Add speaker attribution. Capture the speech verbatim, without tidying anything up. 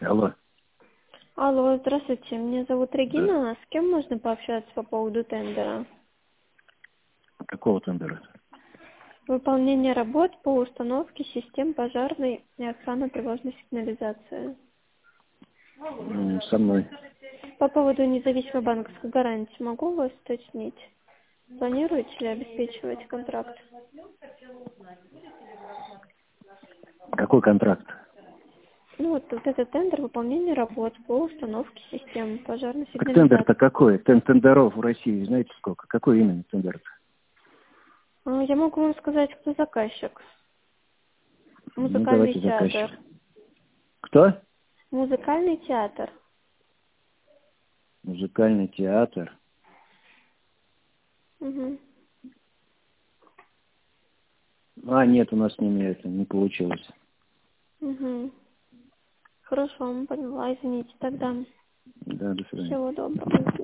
Speaker 1: Алло.
Speaker 2: Алло, здравствуйте. Меня зовут Регина. С кем можно пообщаться по поводу тендера?
Speaker 1: Какого тендера?
Speaker 2: Выполнение работ по установке систем пожарной и охранно-тревожной сигнализации.
Speaker 1: М, Со мной.
Speaker 2: По поводу независимой банковской гарантии могу вас уточнить? Планируете ли обеспечивать контракт?
Speaker 1: Какой контракт?
Speaker 2: Ну вот, вот этот тендер выполнения работ по установке систем пожарной
Speaker 1: Так
Speaker 2: сигнализации.
Speaker 1: тендер-то какой? Тен тендеров в России знаете сколько? Какой именно тендер?
Speaker 2: А, Я могу вам сказать, кто заказчик.
Speaker 1: Ну,
Speaker 2: Музыкальный
Speaker 1: давайте
Speaker 2: театр.
Speaker 1: заказчик. Кто?
Speaker 2: Музыкальный театр.
Speaker 1: Музыкальный театр.
Speaker 2: Угу.
Speaker 1: А, нет, у нас с ними это не получилось.
Speaker 2: Угу. Хорошо, поняла. Извините тогда.
Speaker 1: Да, до свидания.
Speaker 2: Всего доброго.